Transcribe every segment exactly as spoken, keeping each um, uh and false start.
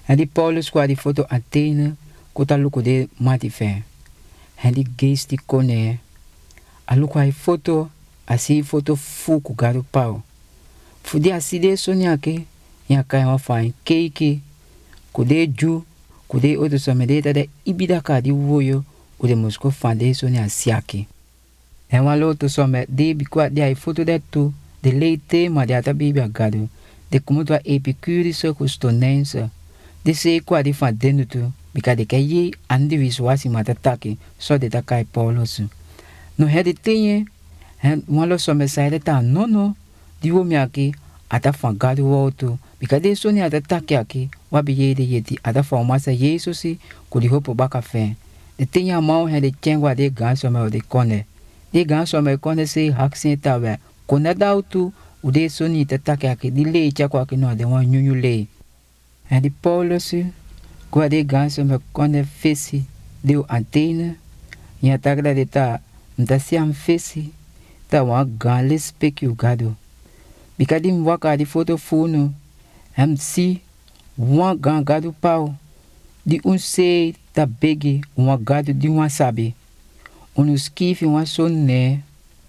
En die Paulus kwa die foto Athene, kota luko de matifen. En die geest die kone, a luko ai foto, asi foto fu ku gado pau. Fu di asi de sonyake, ya kai wa fain keiki, kude ju, kude oto somede tade ibida ka di woyo, ude musko fande sonya siaki. En walo to some de bikwa de ai foto de tu, de leite ma de ata bibi agado, de kumutwa epicuriso kustonense, de se kwa di fan denutu, bika de ke ye andi wiswasi matataki, so de takai Paulusu. No he de tenye, en walo some saide ta nono, di wo miaki, ata fan gado woto, bika de soni ata taki aki, wabi ye de yeti, ata fan masa Yesusi, kudi hopo baka fen. De tenye amau he de chengwa de gan some o de kone. De gan some kone se haksin tawe, kone dautu, ude soni ata taki aki, di le chakwa ki no de wan nyunyu le. En die Paulusu, kwa de gan some kone fesi, de u Athene, ya takda de ta, mtasi am fesi, ta wan gan le speki u gado. Bika di mwaka di foto funo, hem si, wan gan gado pau, di un se ta begi, wan gado di wan sabi. Unu skifi wan son ne,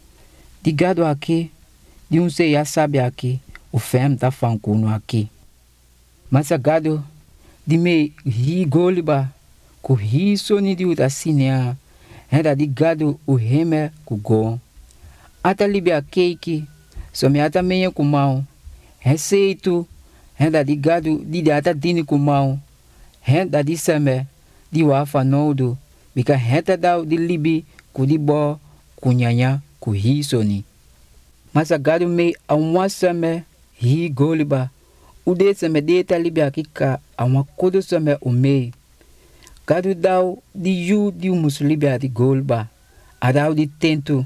di gado aki, di un se ya sabi aki, u fem ta fankuno aki. Masa gado, di me hi goliba, ku hi soni di uta sinea, henda di gado u heme ku go. Ata libi a keiki, so me ata menye kumau, he seitu, henda di gado di de ata dini kumau, henda di seme, di wafa nodo, bika heta dau di libi, ku di bo, ku nyanya, ku hi soni. Masa gado me awa seme, hi goliba, ude seme deta libi akika, awa kodo seme ume. Gado dau di yu di umusu libi ati goliba, adau di tentu.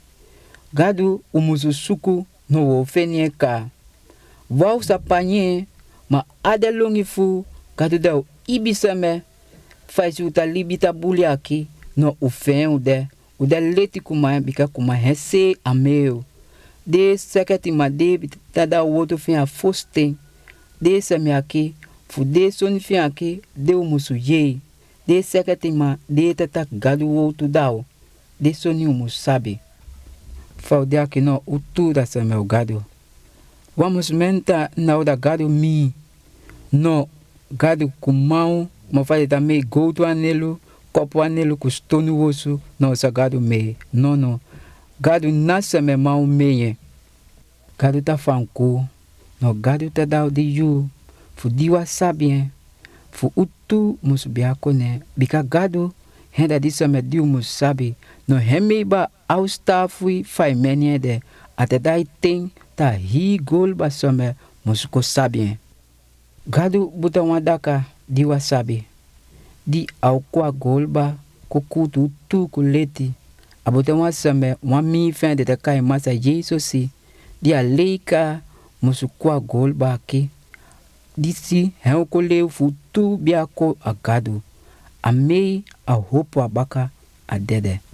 Gado umusu suku, no wo fenye ka. Wau sa panye, ma ade longi fu, gado dau ibi seme, faisi uta libi tabuli aki, no ufen ude, ude leti kuma bika kuma hese ameo. De seketi ma de tada woto fin a fosten, de seme aki, fu de soni fin aki, de umusu ye. De seketi ma de tatak gado woto dau, de soni umusu sabi. Faudia ki no utu da seme o gado. Vamos menta na da gado mi. No gado kumau, ma fai da me goto anelo, kopo anelo kustonu wosu, no sa gado me. No no. Gado na seme mau meye. Gado ta fanku, no gado ta dau di yu, fu diwa sabien, fu utu musubiako ne, bika gado, henda di seme diu musabi, no hemeba austafui fai menye de, ate dai ting ta hi gol ba some musuko sabien. Gado buta wadaka di wasabi, di au kwa gol ba kukutu tu kuleti, abote wasame wami fen de te kai masa Yesusi, di a leika musukwa gol ba ki, di si hen ko leu futu biako a gado, a mei a hopo abaka a dede.